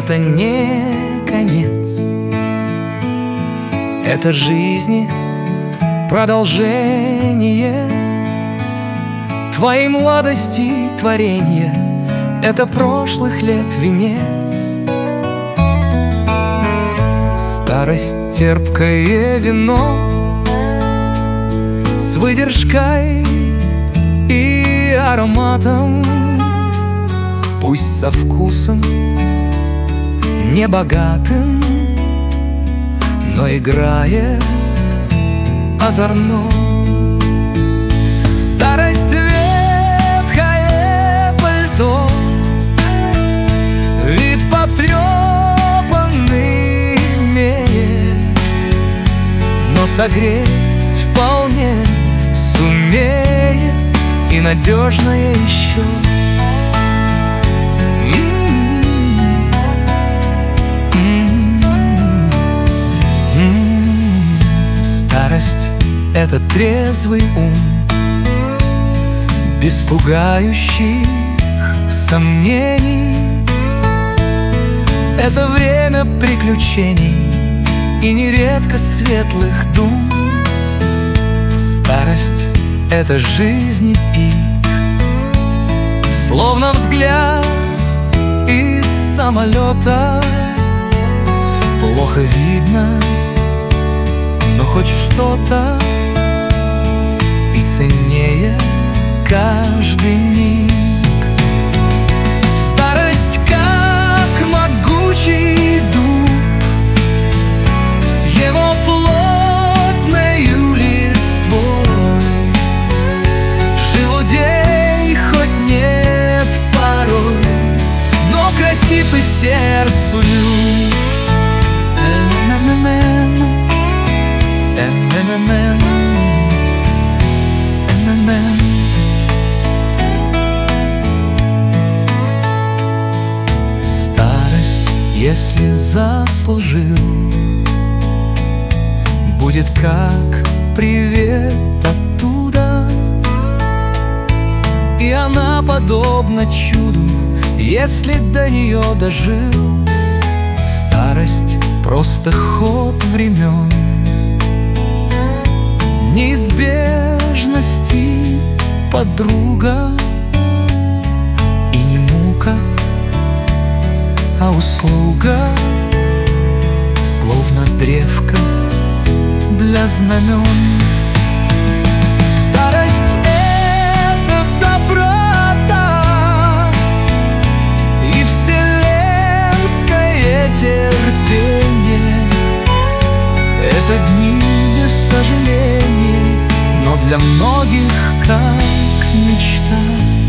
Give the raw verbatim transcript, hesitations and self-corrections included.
это не конец, это жизни продолжение. Твоей младости творенье — это прошлых лет венец. Старость — терпкое вино с выдержкой и ароматом, пусть со вкусом небогатым, но играет озорно. Старость — ветхое пальто, вид потрепанный имеет, но согреть вполне сумеет и надежное еще. Старость — это трезвый ум, без пугающих сомнений. Это время приключений и нередко светлых дум. Старость — это жизни пик, словно взгляд из самолета. Плохо видно, но хоть что-то, и ценнее каждый миг. Старость как могучий дуб, с его плотною листвой. Желудей хоть нет порой, но красив и сердцу люб. Старость, если заслужил, будет как привет оттуда, и она подобна чуду, если до нее дожил. Старость — просто ход времен, неизбежности подруга, и не мука, а услуга, словно древко для знамен. Старость — это доброта и вселенское терпение. Это дни без сожалений, но для многих как мечта.